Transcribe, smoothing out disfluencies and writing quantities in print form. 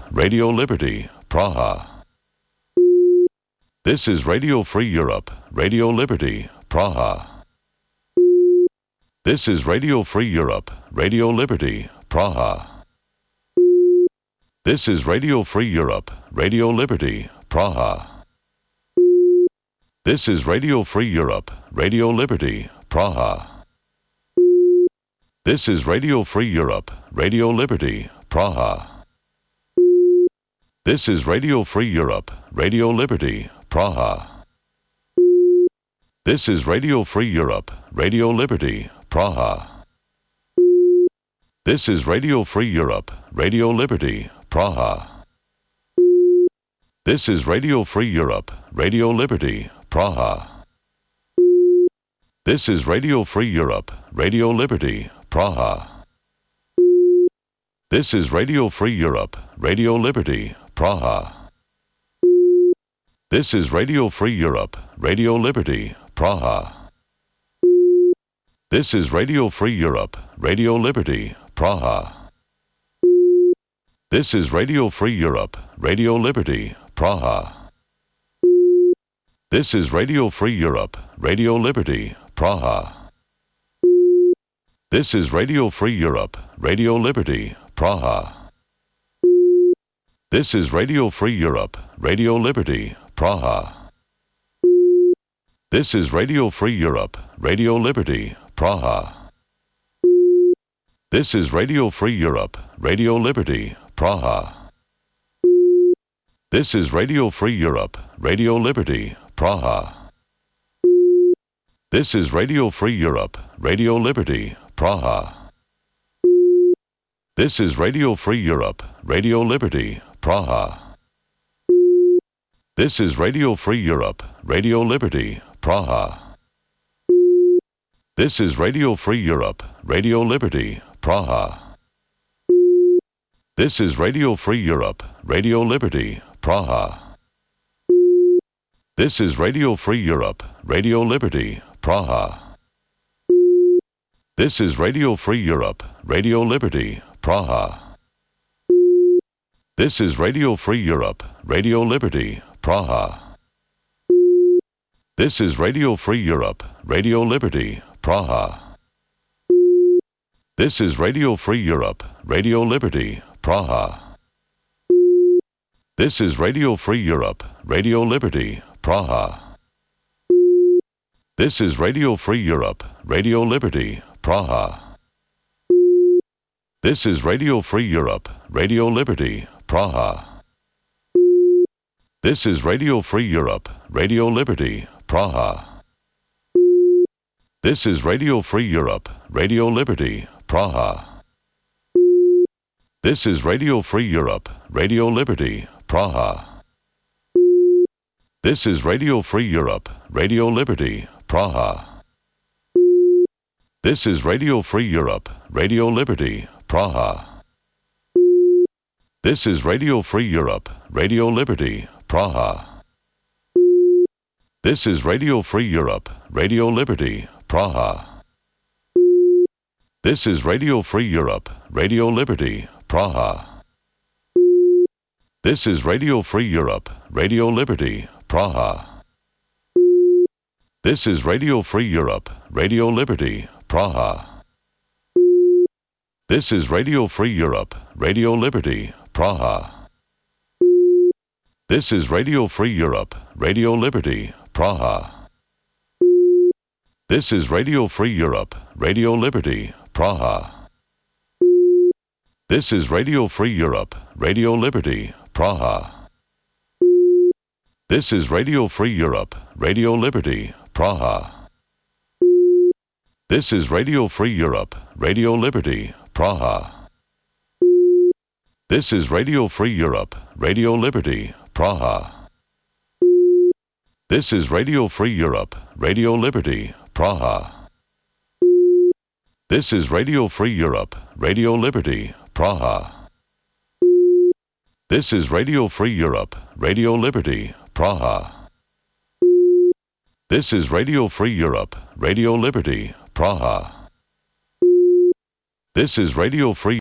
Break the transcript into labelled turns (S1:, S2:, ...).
S1: Radio Liberty, Praha. This is Radio Free Europe, Radio Liberty, Praha. This is Radio Free Europe, Radio Liberty, Praha. This is Radio Free Europe, Radio Liberty, Praha. This is Radio Free Europe, Radio Liberty, Praha. This is Radio Free Europe, Radio Liberty, Praha. This is Radio Free Europe, Radio Liberty, Praha. This is Radio Free Europe, Radio Liberty, Praha. This is Radio Free Europe, Radio Liberty, Praha. This is Radio Free Europe, Radio Liberty, Praha. This is Radio Free Europe, Radio Liberty, Praha. This is Radio Free Europe, Radio Liberty, Praha. This is Radio Free Europe, Radio Liberty, Praha. This is Radio Free Europe, Radio Liberty, Praha. This is Radio Free Europe, Radio Liberty, Praha. This is Radio Free Europe, Radio Liberty, Praha. This is Radio Free Europe, Radio Liberty, Praha. This is Radio Free Europe, Radio Liberty, Praha. This is Radio Free Europe, Radio Liberty, Praha. This is Radio Free Europe, Radio Liberty, Praha. This is Radio Free Europe, Radio Liberty, Praha. This is Radio Free Europe, Radio Liberty, Praha. This is Radio Free Europe, Radio Liberty, Praha. This is Radio Free Europe, Radio Liberty, Praha. This is Radio Free Europe, Radio Liberty, Praha. This is Radio Free Europe, Radio Liberty, Praha. This is Radio Free Europe, Radio Liberty, Praha. This is Radio Free Europe, Radio Liberty, Praha. This is Radio Free Europe, Radio Liberty, Praha. This is Radio Free Europe, Radio Liberty, Praha. This is Radio Free Europe, Radio Liberty, Praha. This is Radio Free Europe, Radio Liberty, Praha. This is Radio Free Europe, Radio Liberty, Praha. This is Radio Free Europe, Radio Liberty, Praha. This is Radio Free Europe, Radio Liberty, Praha. This is Radio Free Europe, Radio Liberty, Praha. This is Radio Free Europe, Radio Liberty, Praha. This is Radio Free Europe, Radio Liberty, Praha. This is Radio Free Europe, Radio Liberty, Praha. This is Radio Free Europe, Radio Liberty, Praha. This is Radio Free Europe, Radio Liberty, Praha. This is Radio Free Europe, Radio Liberty, Praha. This is Radio Free Europe, Radio Liberty, Praha. This is Radio Free Europe, Radio Liberty, Praha. This is Radio Free Europe, Radio Liberty, Praha. This is Radio Free Europe, Radio Liberty, Praha. This is Radio Free Europe, Radio Liberty, Praha. This is Radio Free Europe, Radio Liberty, Praha. This is Radio Free Europe, Radio Liberty, Praha. This is Radio Free Europe, Radio Liberty, Praha. This is Radio Free Europe, Radio Liberty, Praha. This is Radio Free Europe, Radio Liberty, Praha. This is Radio Free Europe, Radio Liberty, Praha. This is Radio Free Europe, Radio Liberty, Praha. This is Radio Free Europe, Radio Liberty, Praha. This is Radio Free